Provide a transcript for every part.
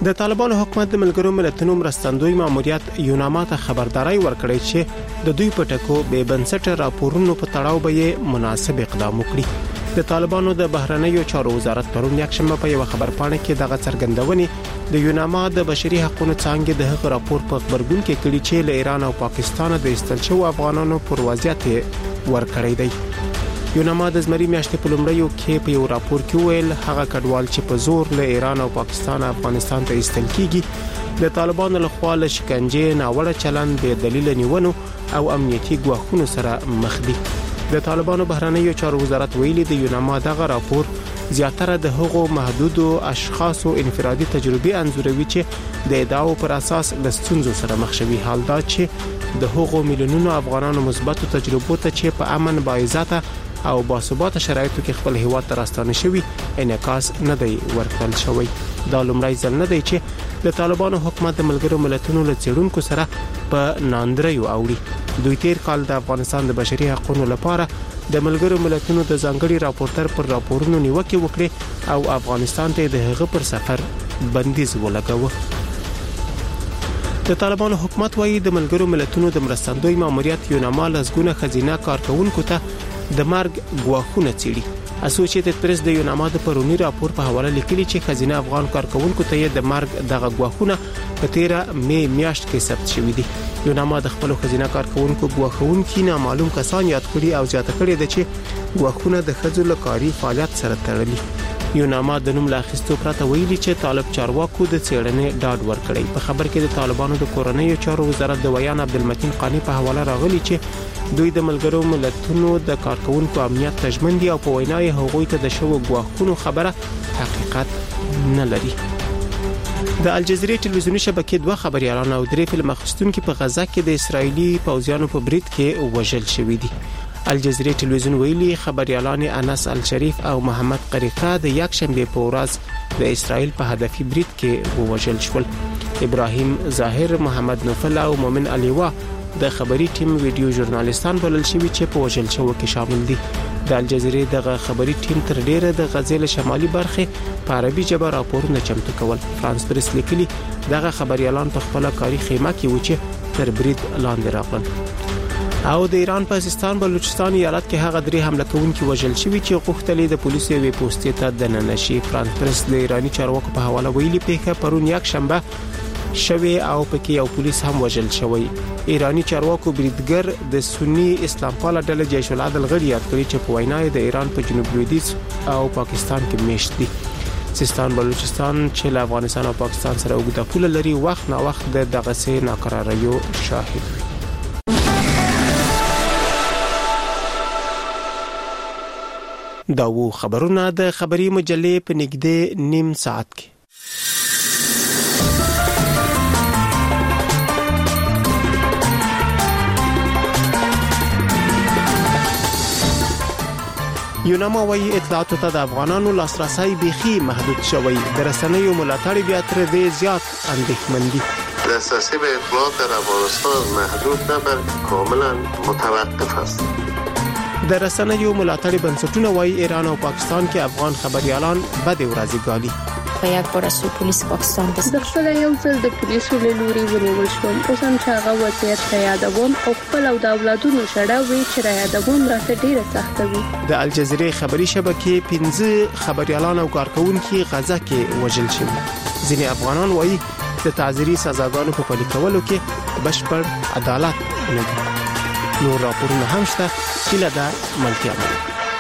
د طالبانو حکومت د ملګرو ملتونو مرستندوی ماموریت یوناما ته خبرداري ورکړې چې د دوی په ټکو بې بنسټه راپورونو په تړاو به مناسب اقدام وکړي. د طالبانو د بهرنیو چارو وزارت پرون یکشنبه په یو خبرپاڼه کې دغه څرګندونې د یوناما د بشري حقوقو څانګې د هغه راپور په خبرګون کې کړي چې له ایران او پاکستان د ایستل شوو افغانانو پر وضعیت ورکړی دی. یوناما د زمري میاشتې په لومړیو کې په یو راپور کې ویل هغه کډوال چې په زور له ایران او پاکستان افغانستان ته ایستل کیږي د طالبانو له خوا له شکنجې ناوړه چلند به دلیل نیونو او امنیتي ګواښونو سره مخ دي. د طالبانو بهرنیو چارو وزارت ویلي د یوناما دغه راپور زیاتره د هغو محدودو اشخاصو انفرادي تجربې انځوروي چې د ادعاو پر اساس د ستونزو سره مخ شوي، حال دا چې د هغو میلیونونو افغانانو مثبتو تجربو ته چې په امن باعزته او باثباته شرایطو کې خپل هیواد ته راستانه شوي انعکاس نه دی ورکړل شوی. دا لومړی ځل نه دی چې د طالبانو حکومت د ملګرو ملتونو له څېړونکو سره په ناندریو اوړي. دوی تیر کال د افغانستان د بشري حقوقو لپاره د ملګرو ملتونو د ځانګړي راپورټر پر راپورونو نیوکه وکړه او افغانستان ته د هغه پر سفر بندیز ولګاوه. د طالبانو حکومت وايي د ملګرو ملتونو د مرستندوی ماموریت یوناما لزګونه خزینه کارکونکو ته د مرګ ګواښونه څېړي. اسوسییټډ پریس د یوناما د پرونی راپور په حواله لیکلي چې خزینه افغان کارکونکو ته د مرګ دغه ګواښونه په 13 مې میاشت کې ثبت شوي دي. یوناما د خپل خزینه کارکونکو ګواښونکو نامعلوم کسان یاد کړي او زیاته کړي د چې ګواښونه د خځو لکاري فعالیت سره تړلي. یوناما د نوم لاخستو پرته ویلي چې طالب چارواکو د څېړنې ډاډ ورکړي. په خبر کې د طالبانو د کورنیو چارو وزارت د ویان عبدالمتین قانی په حواله راغلي چې دوی د ملګرو ملتونو د کارکونکو امنیت تضمین دي او په وینا یې هغوی ته د شوو ګواښونو خبره حقیقت نه لري. د الجزیرې ټلویزیونی شبکې دوه خبريالان او درې فلم اخیستونکو په غزا کې د اسرایلی پوځیانو په برید کې وژل شوي دي. الجزیرې ټلویزیون ویلي خبريالان انس الشریف او محمد قریقه د یکشنبه په ورځ د اسرایل په هدفي برید کې وژل شول. ابراهیم ظاهر، محمد نوفل او مومن علیوا د خبري ټیم ویډیو ژورنالیستان بلل شوي چې په وژل شوو کې شامل دي. د الجزیرې دغه خبري ټیم تر ډیره د غزل شمالي برخه په عربي ژبه راپورونه چمتو کول. فرانس پریس لیکلي دغه خبريالان په خپل کاري خیمه کې و چې تر برید لاندې راغلل. او د ایران په سیستان بلوچستان ایالت کې هغه درې حمله کوونکي وژل شوي چې غوښتل د پولیسو وی پوسټ ته دننه شي. فرانس پریس د ایرانی چارواکو په حواله ویلي پیښه پرون یک شنبه شوی او پکې یو پولیس هم وژل شوی. ایرانی چارواکو بریدګر د سنی اسلام پاله ډله جیش العدل غړي یاد کړی چې په وینا د ایران په جنوب لویدیځ او پاکستان کې میشت دي. سیستان بلوچستان چې له افغانستان او پاکستان سره اوږده پوله لري وخت نا وخت د دغه سه ناقراریو شاهد وي. دا وو خبرونه د خبري مجلې په نږدې نیم ساعت کې. یوناما وايي اطلاعاتو ته د افغانانو لاسرسي بيخي محدود شوی. د رسنیو ملاتړ بیا تر دې زیات اندېښمن دي. دسترسی به اطلاعات در افغانستان محدود نه بلکه کاملا متوقف است. د رسنیو ملاتړ بنسټونه وايي ایران او پاکستان کې افغان خبريالان بد ورځي ګالي. یک بار از پلیس پاکستان د خپل یو ځل د پولیسو له لوري ونیول شوم. اوس هم چې هغه وضعیت ته یادوم او خپل او د اولادونو شړه وی چې را یادوم راته ډیره سخته وي. د الجزیرې خبري شبکې 15 خبريالان او کارکونکو غزا کې وژل شوي. ځینې افغانان وايي د تعزیري سزاګانو په پلي کولو کې بشپړ عدالت نه دی. نور راپورونه هم شته چې لدا ملتیا ده.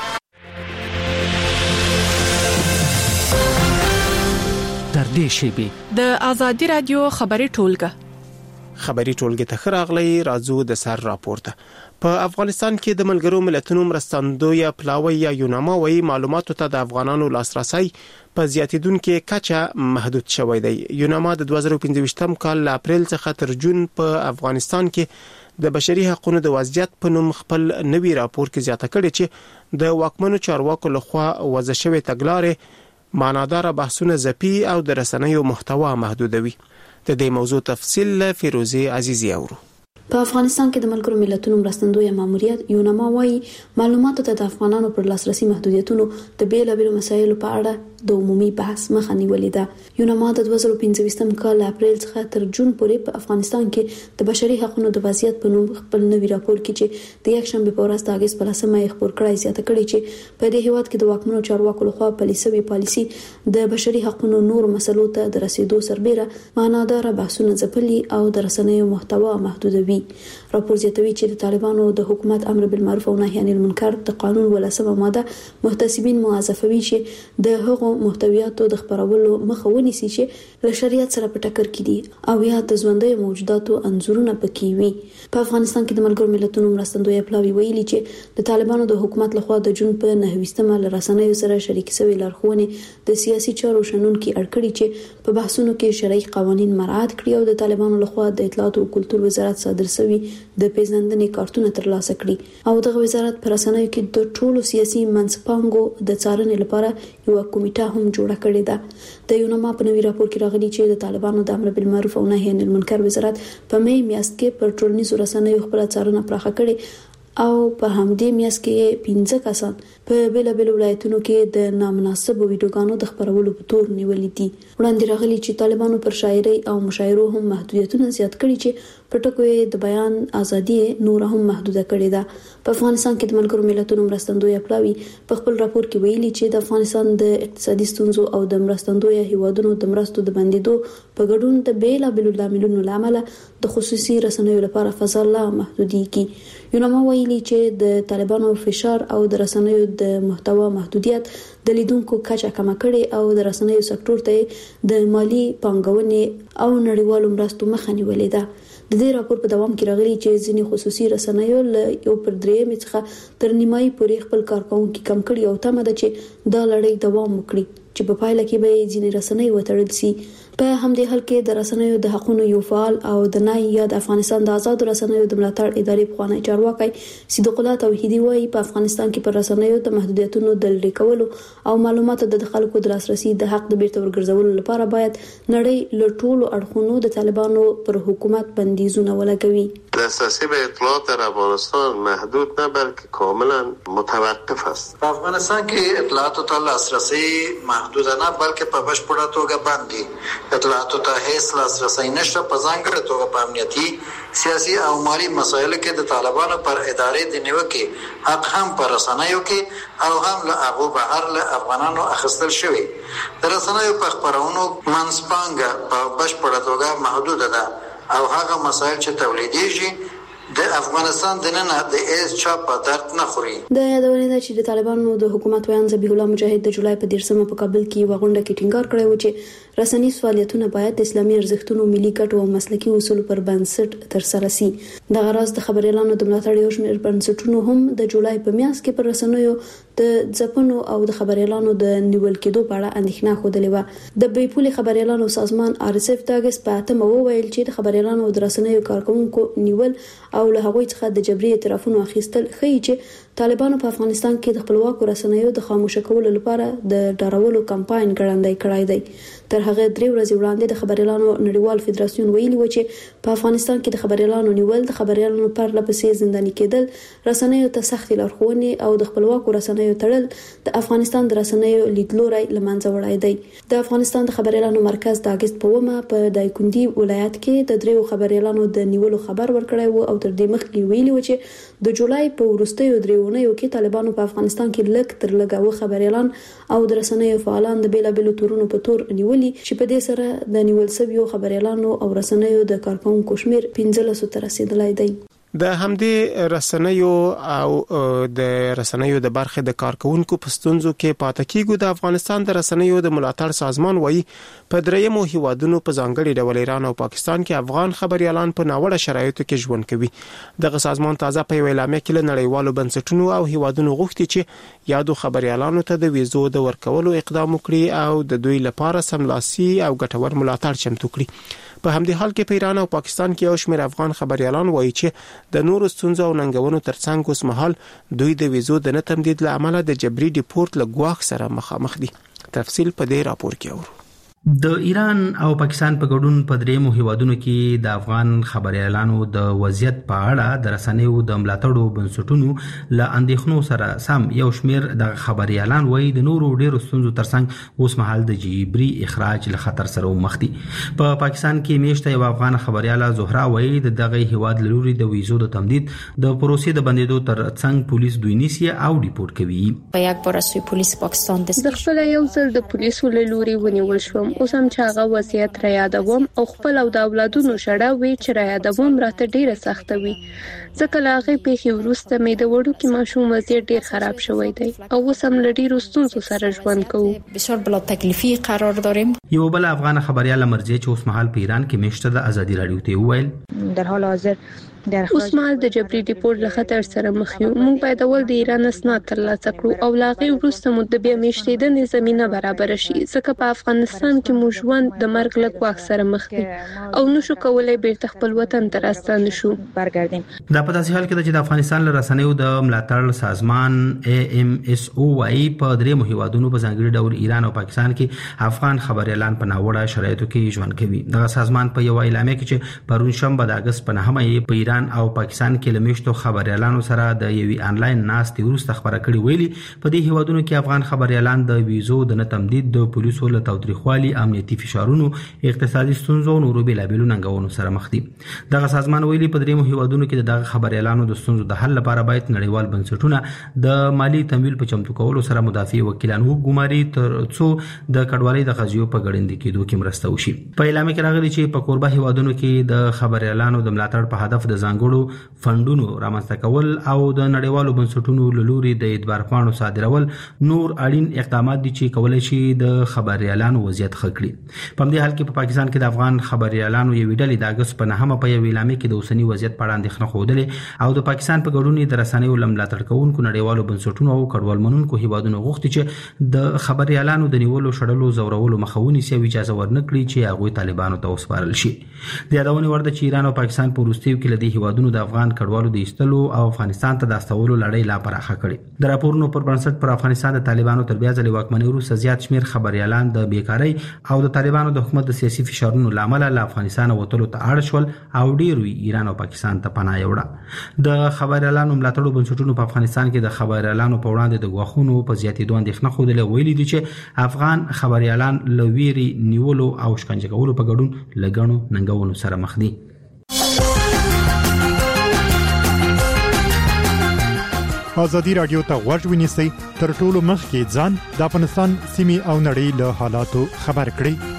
در دې شیبه د ازادي رادیو خبري ټولګه ته خراغلی راځو د سر راپورته. په افغانستان کې د ملګرو ملتونو مرستندوی پلاوی یا یوناما وايي معلوماتو ته د افغانانو لاسرسي په زیاتیدونکو کچه محدود شوی دی. یوناما د 2015 کال له اپریل څخه تر جون په افغانستان کې د بشري حقوقو د وضعیت په نوم خپل نوي راپور کې زیاته کړي چې د واکمنو چارواکو لخوا وضع شوی تګلارې معنادار بحثونه زپی او د رسنیو محتوا محدودوي. د دې موضوع تفصیل فیروزی عزیزی اورو. په افغانستان کې د ملګرو ملتونو مرستندوی ماموریت یوناما وايي معلوماتو ته د افغانانو پر لاسرسي محدودیتونو د بیلابېلو مسایلو په اړه د عمومي بحث مخه نیولې ده. یوناما د 2015 کال اپریل څخه تر جون پورې په افغانستان کې د بشري حقوقو د وضعیت په نوم خپل نوی راپور کې چې د یک شنبه په ورځ د اگست په 10مه خبر کړی زیاته کړی چې په دې هیواد کې د واکمنو چارواکو لخوا پالیسي د بشري حقوقو نور مسلو ته د رسیدو سربېره معنادار بحثونه ځپلي او د رسنیو محتوا محدودوي. راپور زیاتوي چې د طالبانو د حکومت امر بالمعروف او نهي عن المنکر د قانون ولسمه ماده محتسبین موظفوي چې د هغو محتویاتو د خبرولو مخه ونیسي چې له شریعت سره په ټکر کې دي او یا د ژوندۍ موجوداتو انځورونه پکې وي. په افغانستان کې د ملګرو ملتونو مرستندوی پلاوی ویلي چې د طالبانو د حکومت لخوا د جون په 9مه له رسنیو سره شریک شوی لارښوونې د سیاسي چارو شنونکو اړکړي چې په بحثونو کې شرعي قوانين مراعات کړي او د طالبانو لخوا د اطلاعات او کلتور وزارت صادر شوی د پیژندنې کارتونه ترلاسه کړي او دغه وزارت پر رسنیو کې د ټولو سیاسي منځپانګو د څارنې لپاره یو کمیټه هم جوړه کړې ده. د یوناما په نوي راپور کې راغلي چې د طالبانو د امر بالمعروف او نهي عن المنکر وزارت په می میاشت کې پر ټولنیزو رسنیو خپل څارنه پراخه کړې او په همدې میاشت کې 15 کسان په بیلابېلو ولایتونو کې د نامناسب ویډیوګانو د خبرولو په تور نیولې دي. وړاندې راغلي چې طالبانو پر شاعري او مشاعرو هم محدودیتونه زیات کړي چې په ټکو د بیان ازادي نور هم محدوده کړې ده. په افغانستان کې د ملګرو ملتونو مرستندوی پلاوی په خپل راپور کې ویلي چې د افغانستان د اقتصادي ستونزو او د مرستندوی هیوادونو د مرستو د بندیدو په ګډون د بیلابېلو لاملونو لامل د خصوصي رسنیو لپاره فضا لا محدوديږي. یوناما ویلي چې د طالبانو فشار او د رسنیو د محتوا محدودیت د لیدونکو کچه کم کړي او د رسنیو سکتور ته د مالی پانګونې او نړیوالو مرستو مخه نیولې ده. د دې راپور په دوام کې راغلي چې ځینې خصوصي رسنیو له 1/3 څخه تر نیمایي پورې خپل کارکونکو کم کړي او تمه ده چې دا لړۍ دوام وکړي چې په پایله کې به ځینې رسنۍ وتړل شي. په همدې حال کې د رسنیو د حقوقو یو فعال او د نای یا د افغانستان د آزاد رسنیو د ملاتړ ادارې پخوانی چارواکي صدیق الله توحیدی وايي په افغانستان کې پر رسنیو د محدودیتونو د لرې کولو او معلوماتو د خلکو د لاسرسي د حق د بیرته ورګرځولو لپاره باید نړۍ له ټولو اړخونو د طالبانو پر حکومت بندیزونه ولګوي. دسترسی به اطلاعات در افغانستان محدود نه بلکه کاملا متوقف است. په افغانستان کې اطلاعاتو ته لاسرسی محدود نه بلکه په بشپړه توګه بند دي. اطلاعاتو ته هیڅ لاسرسی نشته، په ځانګړې توګه په امنیتي، سیاسي او مالی مسایلو کې د طالبانو پر ادارې د نیوکې حق هم پر رسنیو کې او هم له هغو بهر له افغانانو اخیستل شوی. د رسنیو په خپرونو منځپانګه په بشپړه توګه محدوده ده او هغه مسایل چې تولیدېږي د افغانستان د نن د ایس چا په درد نه خوري. د یادونه ده چې د طالبانو د حکومت ویان ذبیح الله مجاهد د جولای په 13مه په کابل کې وغونډه کې ټینګار کړی و چې رسنیز فعالیتونه باید د اسلامي ارزښتونو، ملي ګټو او مسلکي اصولو پر بنسټ ترسره شي. د غراض د خبريالانو د ملاتړ یو شمېر بنسټونو هم د جولای په میاشت کې پر رسنیو د ځپنو او د خبريالانو د نیول کېدو په اړه اندېښنه خوده و. د بیپولي خبريالانو سازمان RSF د اگست په 8مه وویل چې د خبريالانو د رسنیو کارکونکو نیول او له هغوی څخه د جبري اعترافونو اخیستل ښیي چې طالبانو په افغانستان کې د خپلواکو رسنیو د خاموش کولو لپاره د ډارولو کمپاین ګړندی کړی دی. تر هغه 3 ورځې وړاندې د خبريالانو نړیوال فدراسیون ویلي و چې په افغانستان کې د خبريالانو نیول، د خبريالانو پر لپسې زنداني کېدل، رسنیو ته سخت لارښوونې او د خپلواکو رسنیو تړل د افغانستان د رسنیو لیدلوري لمنځه وړای دی. د افغانستان د خبريالانو مرکز د اگست په 1مه په دایکندي ولایت کې د 3 خبريالانو د نیولو خبر ورکړی و او تر دې مخکې ویلي و چې د جولای په وروستیو 3 اونیو کې طالبانو په افغانستان کې لږ تر لږه خبريالان او د رسنیو فعالان د بیلابېلو تورونو په تور نیولي چې په دې سره د نیول شویو خبريالانو او رسنیو د کارکونکو شمیر 15 ته رسیدلی دی. د همدې رسنیو او د رسنیو د برخې د کارکونکو په ستونزو کې پاتې کېږي. د افغانستان د رسنیو د ملاتړ سازمان وایي په درېیمو هیوادونو په ځانګړي ډول ایران او پاکستان کې افغان خبريالان په ناوړه شرایطو کې ژوند کوي. دغه سازمان تازه په اعلامیه کې له نړیوالو بنسټونو او هیوادونو غوښتي چې یادو خبريالانو ته د ویزو د ورکولو اقدام وکړي او د دوی لپاره سملاسي او ګټور ملاتړ چمتو کړي. په همدې حال کې په ایران او پاکستان کې یو شمېر افغان خبريالان وایي چې د نورو ستونزو او ننګونو ترڅنګ اوس مهال دوی د ویزو د نه تمدید له امله د جبري ډیپورت له ګواښ سره مخامخ دي. تفصیل په دې راپور کې اورو. د ایران او پاکستان په ګډون په دریمو هیوادونو کې د افغان خبريالانو د وضعیت په اړه د رسنیو د ملاتړو بنسټونو له اندېښنو سره سم یو شمېر د خبريالان وایي د نورو ډیرو ستونزو ترڅنګ اوس مهال د جبري اخراج له خطر سره مخ دي. په پاکستان کې میشته یو افغان خبرياله زهرا وایي د دغه هیواد لوري د ویزو د تمدید د پروسې د بندیدو ترڅنګ پولیس دوی نیسي او ریپورت کوي. په یک بار از پولیس پاکستان د خپل یو ځل د پولیسو له لوري ونیول شوم. اوس هم چې هغه وضعیت را یادوم او خپل او د اولادونو شړه وی چې را یادوم راته ډیره سخته وي. ځکه لاغه پیښې وروسته مې د وړو کې ماشوم وضعیت ډیر خراب شوی دی او اوس هم لډی رستونزو سره ژوند کوو. بسیار بلا تکلیفي قرار داریم. یو بل افغان خبريال مرزي چې اوس مهال په ایران کې میشته د ازادي رادیو ته وویل در حال حاضر اوس مهال د جبري ډیپورت له خطر سره مخ یو. موږ باید اول د ایران اسناد ترلاسه کړو او لاغه وروسته مو د بیا میشتېدنې زمينه برابر شي. ځکه په افغانستان کې مو ژوند د مرګ له ګواښ سره مخ دی او نشو کولای بیرته خپل وطن ته راستانه شو. برګردیم. دا په داسې حال کې چې د افغانستان له رسنیو د ملاتړ سازمان AMSO وايي په دریمو هیوادونو په ځانګړي ډول ایران او پاکستان کې افغان خبريالان په ناوړه شرایطو کې ژوند کوي. دا سازمان په یو اعلامیه کې چې پرون شنبه د اگست په 9مه په ایران او پاکستان کې لمشتو خبريالانو سره د یوې انلاین ناستې وروسته خبره کړې ویلي په دې هیوادونو کې افغان خبريالان د ویزو د نه تمدید د پولیسو له تاوتریخوالي امنیتي فشارونو اقتصادي ستونزو او نورو بیلابېلو ننګونو سره مخ دي. دغه سازمان ویلي په دریمو هیوادونو کې دغه خبريالانو د ستونزو د حل لپاره باید نړیوال بنسټونه د مالی تمویل په چمتو کولو سره مدافع وکیلان وګماري ترڅو د کډوالۍ د قضیو په ګړندې کېدو کې مرسته وشي. په اعلامیه کې راغلي چې په کوربه هیوادونو کې د خبريالانو د ملاتړ په هدف د ځانګړو فندونو رامنځته کول او د نړیوالو بنسټونو له لوري د اعتبار پاڼو صادرول نور اړین اقدامات دي چې کولای شي د خبريالانو وضعیت ښه کړي. په دې حال کې په پاکستان کې د افغان خبريالانو یو ډلې د اگست په 9مه په یو اعلامیه کې د اوسنی وضعیت په اړه اندېښنه خوده او د پاکستان په ګډون د رسنیو ملاتړ کوونکو نړیوالو بنسټونو او کډوال منونکو هیوادونو غوښتي چې د خبريالانو د نیولو شړلو زورولو مخاوني سي اجازه ورنکړي چې هغه طالبانو ته وسپارل شي. د یادونه ورده چې ایران او پاکستان په وروستیو کې لدی هیوادونو د افغان کډوالو د ایستلو او افغانستان ته د استولو لړۍ لا پراخه کړې. د راپورونو پر بنسټ پر افغانستان د طالبانو تر بیا ځلې واکمنۍ وروسته زیات شمېر خبريالان د بیکارۍ او د طالبانو د حکومت د سیاسي فشارونو لامل له افغانستان وتلو ته اړ شول او ډېر ایران او پاکستان ته پناه یوړه. د خبريالانو ملاتړو بنسټونو په افغانستان کې د خبريالانو په وړاندې د غواخونو په زیاتېدو اندېښنه خوده ویلي دي چې افغان خبريالان له ویري نیولو او شکنجه کولو په ګډون لګڼو ننګونو سره مخ دي. ازادي رادیو ته غوږ ونیسئ تر ټولو مخکې ځان د افغانستان سیمې او نړۍ له حالاتو خبر کړئ.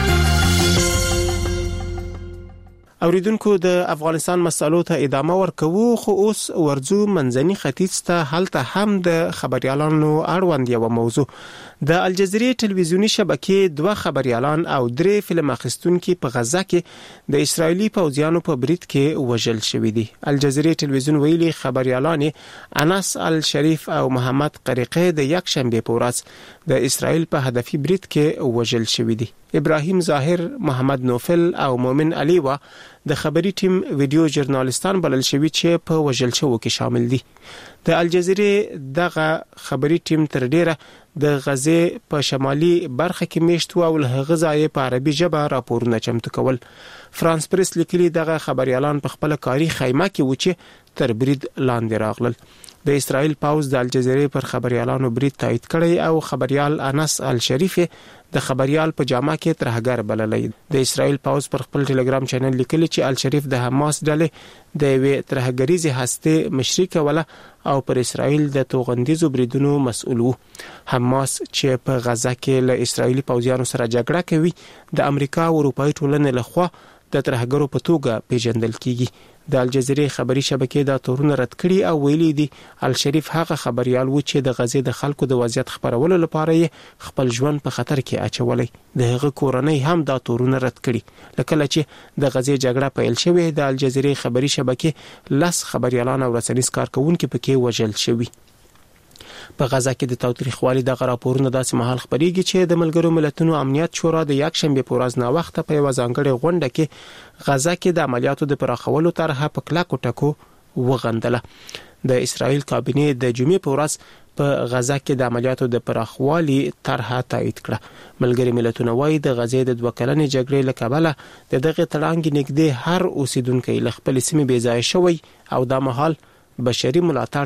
اوریدونکو د افغانستان مسالو ته ادامه ورکوو خو اوس ورځو منځني ختیځ ته هلته هم د خبريالانو اړوند یو موضوع د الجزیرې ټلویزیونی شبکې 2 خبريالان او 3 فلم اخیستونکو په غزه کې د اسرایلی پوځیانو په برید کې وژل شوې دي. الجزیرې ټلویزیون ویلي خبريالان انس الشریف او محمد قریقه د یک شنبه په ورځ د اسرایل په هدفي برید کې وژل شوې دي. ابراهیم ظاهر، محمد نوفل او مومن علي وا د خبري ټیم ویډیو ژورنالیستان بلل شوی چې په وژل شوو کې شامل دي. د الجزیرې دغه خبري ټیم تر ډیره د غزه په شمالي برخه کې میشتو او له غزای په عربي ژبه راپورونه چمتو کول. فرانس پریس لیکلي دغه خبريالان په خپل کاری خیمه کې و چې تر برید لاندې راغلل. د اسرائیل پاوز د الجزیرې پر خبريالانو برید تایید کړی او خبريال انس الشریف د خبريال په جامه کې ترهګر بللې. د اسرائیل پاوز پر خپل ټلګرام چینل لیکلی چې الشریف د حماس ډلې د وی ترهګریزي هسته مشري کوله او پر اسرائیل د توغندیزو بریدونو مسؤل وو. حماس چې په غزه کې له اسرائیلي پوځیانو سره جګړه کوي د امریکا او اروپאי ټولنې لخوا د ترهګرو په توګه پیژندل کیږي. د الجزیرې خبري شبکې دا تورونه رد کړي او ویلي دي الشریف هغه خبريال و چې د غزې د خلکو د وضعیت خبرولو لپاره خپل ژوند په خطر کې اچولای. د هغه کورنۍ هم دا تورونه رد کړي. لکه چې د غزې جګړه پیل شوې د الجزیرې خبري شبکې 10 خبريالان او رسنیز کارکونکو پکې وژل شوي. په غزه کې د تاوتریخوالي د راپورونو داسې مهال خبريږي چې د ملګرو ملتونو امنیت شورا د یک شنبه په ورځ نا وخت په یو ځانګړي غونډه کې غزه کې د عملیاتو د پراخولو طرحه په کلاکو ټکو وغندله. د اسرائیل کابینه د جمعې په ورځ په غزا کې د عملیاتو د پراخوالي طرحه تایید کړه. ملګری ملتونه وايي د غزې د 2 کلنې جګړې له کبله د دغه تړانګ نږدې هر اوسیدونکو له خپل سیمې بې ځای شوی او د مهال بشري ملاتړ